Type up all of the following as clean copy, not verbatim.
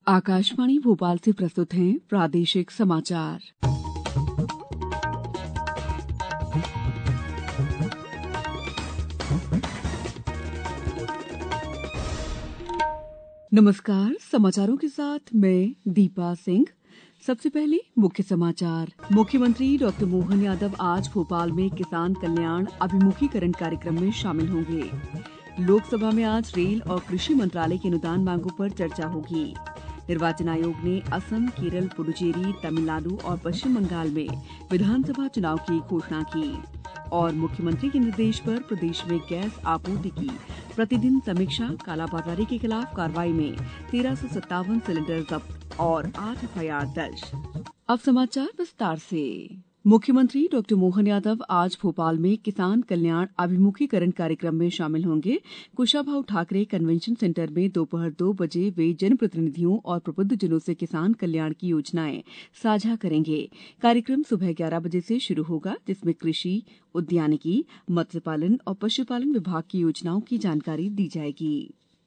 आकाशवाणी भोपाल से प्रस्तुत हैं प्रादेशिक समाचार। नमस्कार, समाचारों के साथ मैं दीपा सिंह। सबसे पहले मुख्य समाचार। मुख्यमंत्री डॉक्टर मोहन यादव आज भोपाल में किसान कल्याण अभिमुखीकरण कार्यक्रम में शामिल होंगे। लोकसभा में आज रेल और कृषि मंत्रालय की अनुदान मांगों पर चर्चा होगी। निर्वाचन आयोग ने असम, केरल, पुडुचेरी, तमिलनाडु और पश्चिम बंगाल में विधानसभा चुनाव की घोषणा की। और मुख्यमंत्री के निर्देश पर प्रदेश में गैस आपूर्ति की प्रतिदिन समीक्षा, कालाबाजारी के खिलाफ कार्रवाई में 1357 सिलेंडर जब्त और 8 एफआईआर दर्ज। अब समाचार विस्तार से। मुख्यमंत्री डॉक्टर मोहन यादव आज भोपाल में किसान कल्याण अभिमुखीकरण कार्यक्रम में शामिल होंगे। कुशाभाऊ ठाकरे कन्वेंशन सेंटर में दोपहर 2 बजे वे जनप्रतिनिधियों और प्रबुद्धजनों से किसान कल्याण की योजनाएं साझा करेंगे। कार्यक्रम सुबह 11 बजे से शुरू होगा, जिसमें कृषि, उद्यानिकी, मत्स्य पालन और पशुपालन विभाग की योजनाओं की जानकारी दी जाएगी।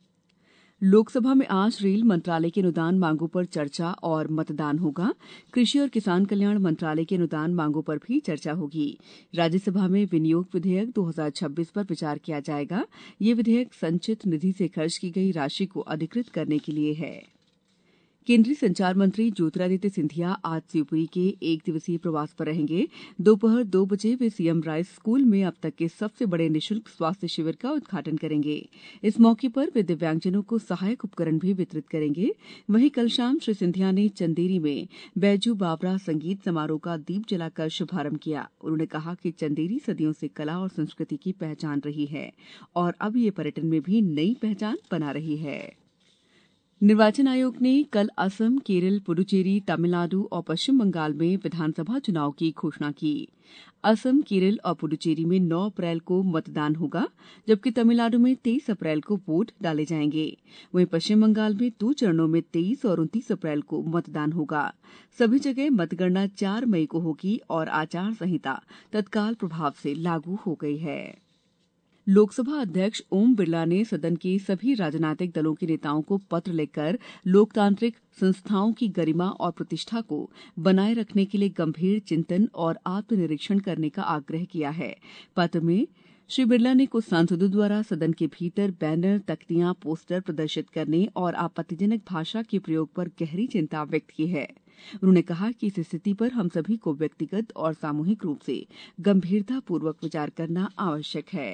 लोकसभा में आज रेल मंत्रालय के अनुदान मांगों पर चर्चा और मतदान होगा। कृषि और किसान कल्याण मंत्रालय के अनुदान मांगों पर भी चर्चा होगी। राज्यसभा में विनियोग विधेयक 2026 पर विचार किया जाएगा। ये विधेयक संचित निधि से खर्च की गई राशि को अधिकृत करने के लिए है। केंद्रीय संचार मंत्री ज्योतिरादित्य सिंधिया आज शिवपुरी के 1 दिवसीय प्रवास पर रहेंगे। दोपहर 2 बजे वे सीएम राइस स्कूल में अब तक के सबसे बड़े निःशुल्क स्वास्थ्य शिविर का उद्घाटन करेंगे। इस मौके पर वे दिव्यांगजनों को सहायक उपकरण भी वितरित करेंगे। वहीं कल शाम श्री सिंधिया ने चंदेरी में बैजू बावरा संगीत समारोह का दीप जलाकर शुभारंभ किया। उन्होंने कहा कि चंदेरी सदियों से कला और संस्कृति की पहचान रही है और अब ये पर्यटन में भी नई पहचान बना रही है। निर्वाचन आयोग ने कल असम, केरल, पुडुचेरी, तमिलनाडु और पश्चिम बंगाल में विधानसभा चुनाव की घोषणा की। असम, केरल और पुडुचेरी में 9 अप्रैल को मतदान होगा, जबकि तमिलनाडु में 23 अप्रैल को वोट डाले जाएंगे। वहीं पश्चिम बंगाल में 2 चरणों में 23 और 29 अप्रैल को मतदान होगा। सभी जगह मतगणना 4 मई को होगी और आचार संहिता तत्काल प्रभाव से लागू हो गई है। लोकसभा अध्यक्ष ओम बिरला ने सदन के सभी राजनीतिक दलों के नेताओं को पत्र लिखकर लोकतांत्रिक संस्थाओं की गरिमा और प्रतिष्ठा को बनाए रखने के लिए गंभीर चिंतन और आत्मनिरीक्षण करने का आग्रह किया है। पत्र में श्री बिरला ने कुछ सांसदों द्वारा सदन के भीतर बैनर, तख्तियां, पोस्टर प्रदर्शित करने और आपत्तिजनक भाषा के प्रयोग पर गहरी चिंता व्यक्त की है। उन्होंने कहा कि इस स्थिति पर हम सभी को व्यक्तिगत और सामूहिक रूप से गंभीरतापूर्वक विचार करना आवश्यक है।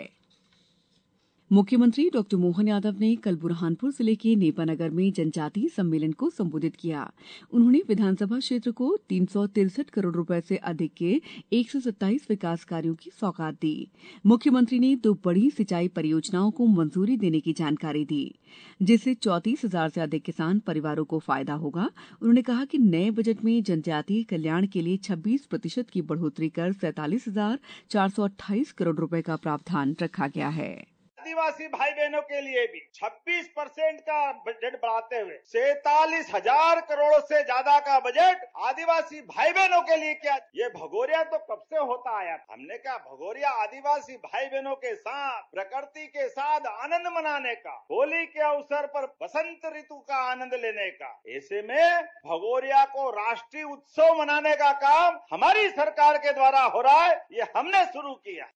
मुख्यमंत्री डॉक्टर मोहन यादव ने कल बुरहानपुर जिले के नेपानगर में जनजातीय सम्मेलन को संबोधित किया। उन्होंने विधानसभा क्षेत्र को 363 करोड़ रुपए से अधिक के 127 विकास कार्यों की सौगात दी। मुख्यमंत्री ने 2 बड़ी सिंचाई परियोजनाओं को मंजूरी देने की जानकारी दी, जिससे 34,000 से अधिक किसान परिवारों को फायदा होगा। उन्होंने कहा कि नए बजट में जनजातीय कल्याण के लिए 26% की बढ़ोतरी कर 47,428 करोड़ रुपए का प्रावधान रखा गया है। आदिवासी भाई बहनों के लिए भी 26% का बजट बढ़ाते हुए 47,000 करोड़ से ज्यादा का बजट आदिवासी भाई बहनों के लिए किया। ये भगोरिया तो कब से होता आया। हमने कहा भगोरिया आदिवासी भाई बहनों के साथ, प्रकृति के साथ आनंद मनाने का, होली के अवसर पर बसंत ऋतु का आनंद लेने का। ऐसे में भगोरिया को राष्ट्रीय उत्सव मनाने का काम हमारी सरकार के द्वारा हो रहा है। ये हमने शुरू किया।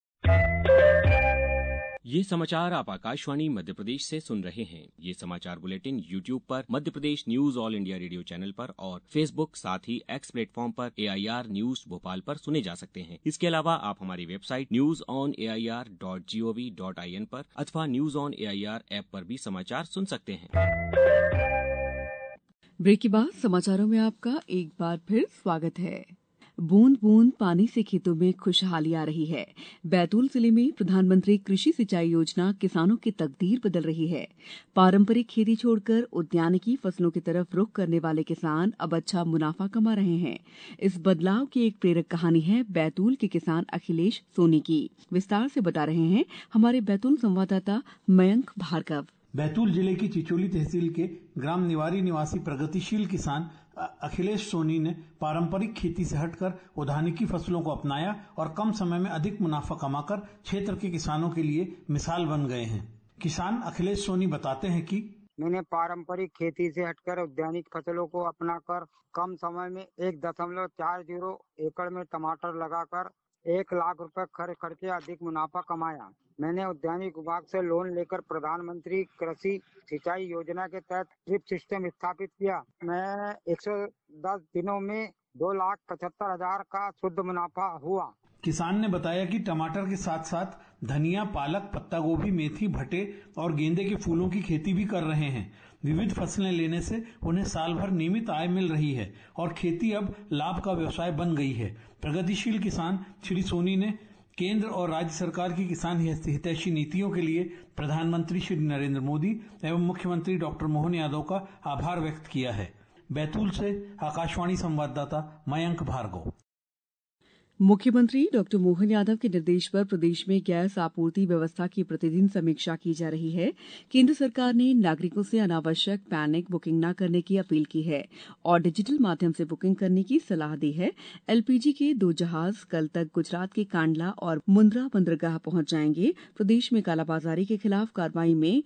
ये समाचार आप आकाशवाणी मध्य प्रदेश से सुन रहे हैं। ये समाचार बुलेटिन YouTube पर, Madhya Pradesh news All India Radio channel पर और फेसबुक, साथ ही एक्स प्लेटफॉर्म पर AIR न्यूज भोपाल पर सुने जा सकते हैं। इसके अलावा आप हमारी वेबसाइट newsonair.gov.in पर अथवा न्यूज ऑन AIR ऐप पर भी समाचार सुन सकते हैं। ब्रेक के बाद समाचारों में आपका एक बार फिर स्वागत है। बूंद बूंद पानी से खेतों में खुशहाली आ रही है। बैतूल जिले में प्रधानमंत्री कृषि सिंचाई योजना किसानों की तकदीर बदल रही है। पारंपरिक खेती छोड़कर उद्यानिकी फसलों की तरफ रुख करने वाले किसान अब अच्छा मुनाफा कमा रहे हैं। इस बदलाव की एक प्रेरक कहानी है बैतूल के किसान अखिलेश सोनी की। विस्तार से बता रहे हैं हमारे बैतूल संवाददाता मयंक भार्गव। बैतूल जिले की चिचोली तहसील के ग्राम निवारी निवासी प्रगतिशील किसान अखिलेश सोनी ने पारंपरिक खेती से हटकर उद्यानिकी फसलों को अपनाया और कम समय में अधिक मुनाफा कमाकर क्षेत्र के किसानों के लिए मिसाल बन गए हैं। किसान अखिलेश सोनी बताते हैं कि मैंने पारंपरिक खेती से हटकर उद्यानिक फसलों को अपनाकर कम समय में 1.40 एकड़ में टमाटर लगाकर 1 लाख रुपए खर्च करके अधिक मुनाफा कमाया। मैंने उद्यानिक विभाग से लोन लेकर प्रधानमंत्री कृषि सिंचाई योजना के तहत ड्रिप सिस्टम स्थापित किया। मैं 110 दिनों में 2,75,000 का शुद्ध मुनाफा हुआ। किसान ने बताया कि टमाटर के साथ साथ धनिया, पालक, पत्ता गोभी, मेथी, भट्टे और गेंदे के फूलों की खेती भी कर रहे हैं। विविध फसलें लेने से उन्हें साल भर नियमित आय मिल रही है और खेती अब लाभ का व्यवसाय बन गई है। प्रगतिशील किसान श्री सोनी ने केंद्र और राज्य सरकार की किसान हितैषी नीतियों के लिए प्रधानमंत्री श्री नरेंद्र मोदी एवं मुख्यमंत्री डॉक्टर मोहन यादव का आभार व्यक्त किया है। बैतूल से आकाशवाणी संवाददाता मयंक भार्गव। मुख्यमंत्री डॉक्टर मोहन यादव के निर्देश पर प्रदेश में गैस आपूर्ति व्यवस्था की प्रतिदिन समीक्षा की जा रही है। केंद्र सरकार ने नागरिकों से अनावश्यक पैनिक बुकिंग न करने की अपील की है और डिजिटल माध्यम से बुकिंग करने की सलाह दी है। एलपीजी के 2 जहाज कल तक गुजरात के कांडला और मुंद्रा बंदरगाह पहुंच जाएंगे। प्रदेश में कालाबाजारी के खिलाफ कार्रवाई में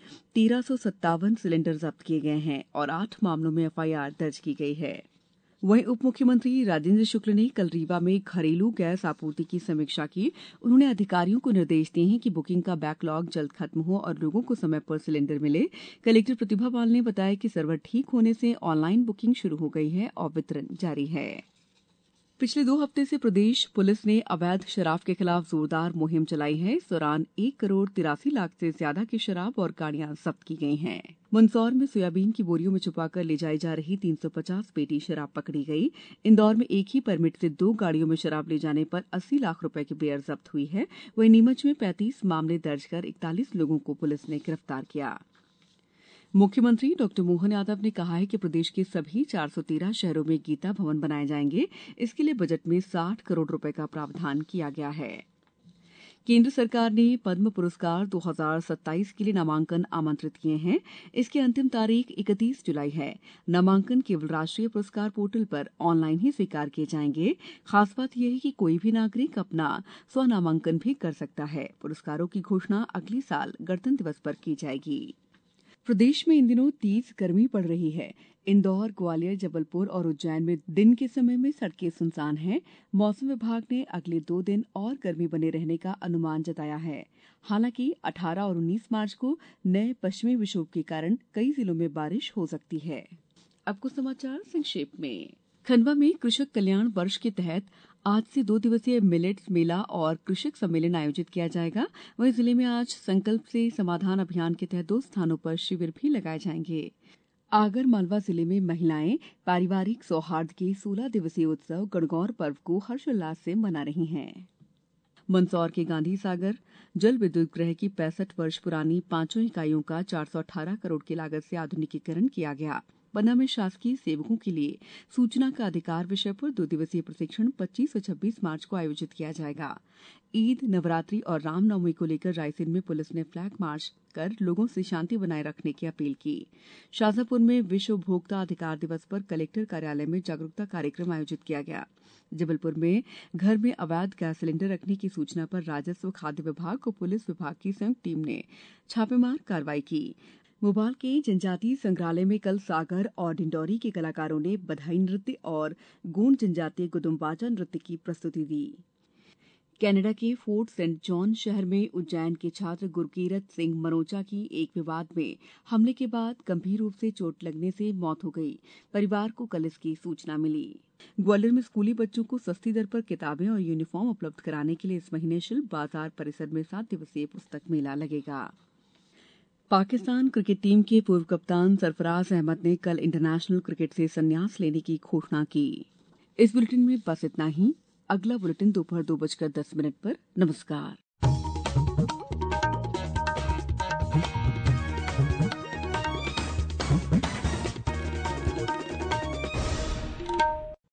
1357 सिलेंडर जब्त किए गए हैं और 8 मामलों में एफआईआर दर्ज की गई है। वहीं उप मुख्यमंत्री राजेंद्र शुक्ल ने कल रीवा में घरेलू गैस आपूर्ति की समीक्षा की। उन्होंने अधिकारियों को निर्देश दिए हैं कि बुकिंग का बैकलॉग जल्द खत्म हो और लोगों को समय पर सिलेंडर मिले। कलेक्टर प्रतिभा पाल ने बताया कि सर्वर ठीक होने से ऑनलाइन बुकिंग शुरू हो गई है और वितरण जारी है। पिछले 2 हफ्ते से प्रदेश पुलिस ने अवैध शराब के खिलाफ जोरदार मुहिम चलाई है। इस दौरान 1,83,00,000 से ज्यादा की शराब और गाड़ियां जब्त की गई हैं। मंदसौर में सोयाबीन की बोरियों में छुपाकर ले जाई जा रही 350 पेटी शराब पकड़ी गई। इंदौर में एक ही परमिट से 2 गाड़ियों में शराब ले जाने पर 80 लाख रुपए की बेयर जब्त हुई है। वहीं नीमच में 35 मामले दर्ज कर 41 लोगों को पुलिस ने गिरफ्तार किया। मुख्यमंत्री डॉक्टर मोहन यादव ने कहा है कि प्रदेश के सभी 413 शहरों में गीता भवन बनाए जाएंगे। इसके लिए बजट में 60 करोड़ रुपए का प्रावधान किया गया है। केंद्र सरकार ने पद्म पुरस्कार 2027 के लिए नामांकन आमंत्रित किए हैं। इसकी अंतिम तारीख 31 जुलाई है। नामांकन केवल राष्ट्रीय पुरस्कार पोर्टल पर ऑनलाइन ही स्वीकार किए जाएंगे। खास बात यह है कि कोई भी नागरिक अपना स्वनामांकन भी कर सकता है। पुरस्कारों की घोषणा अगले साल गणतंत्र दिवस पर की जाएगी। प्रदेश में इन दिनों तेज गर्मी पड़ रही है। इंदौर, ग्वालियर, जबलपुर और उज्जैन में दिन के समय में सड़कें सुनसान हैं। मौसम विभाग ने अगले 2 दिन और गर्मी बने रहने का अनुमान जताया है। हालांकि 18 और 19 मार्च को नए पश्चिमी विक्षोभ के कारण कई जिलों में बारिश हो सकती है। अब कुछ समाचार संक्षेप में। खंडवा में कृषक कल्याण वर्ष के तहत आज से 2 दिवसीय मिलेट्स मेला और कृषक सम्मेलन आयोजित किया जाएगा। वहीं जिले में आज संकल्प से समाधान अभियान के तहत 2 स्थानों पर शिविर भी लगाए जाएंगे। आगर मालवा जिले में महिलाएं पारिवारिक सौहार्द के 16 दिवसीय उत्सव गणगौर पर्व को हर्षोल्लास से मना रही हैं। मंदसौर के गांधी सागर जल विद्युत गृह की 65 वर्ष पुरानी 5 इकाइयों का 418 करोड़ की लागत से आधुनिकीकरण किया गया। पन्ना में शासकीय सेवकों के लिए सूचना का अधिकार विषय पर 2 दिवसीय प्रशिक्षण 25 और 26 मार्च को आयोजित किया जाएगा। ईद, नवरात्रि और रामनवमी को लेकर रायसेन में पुलिस ने फ्लैग मार्च कर लोगों से शांति बनाए रखने की अपील की। शाजापुर में विश्व उपभोक्ता अधिकार दिवस पर कलेक्टर कार्यालय में जागरूकता कार्यक्रम आयोजित किया गया। जबलपुर में घर में अवैध गैस सिलेंडर रखने की सूचना पर राजस्व, खाद्य विभाग और पुलिस विभाग की संयुक्त टीम ने छापेमार कार्रवाई की। भोपाल के जनजातीय संग्रहालय में कल सागर और डिंडौरी के कलाकारों ने बधाई नृत्य और गोंड जनजातीय गुदुम्बाजा नृत्य की प्रस्तुति दी। कनाडा के फोर्ट सेंट जॉन शहर में उज्जैन के छात्र गुरकीरत सिंह मनोचा की एक विवाद में हमले के बाद गंभीर रूप से चोट लगने से मौत हो गई। परिवार को कल इसकी सूचना मिली। ग्वालियर में स्कूली बच्चों को सस्ती दर पर किताबें और यूनिफॉर्म उपलब्ध कराने के लिए इस महीने शिल्प बाजार परिसर में 7 दिवसीय पुस्तक मेला लगेगा। पाकिस्तान क्रिकेट टीम के पूर्व कप्तान सरफराज अहमद ने कल इंटरनेशनल क्रिकेट से संन्यास लेने की घोषणा की। इस बुलेटिन में बस इतना ही। अगला बुलेटिन दोपहर 2:10 पर। नमस्कार।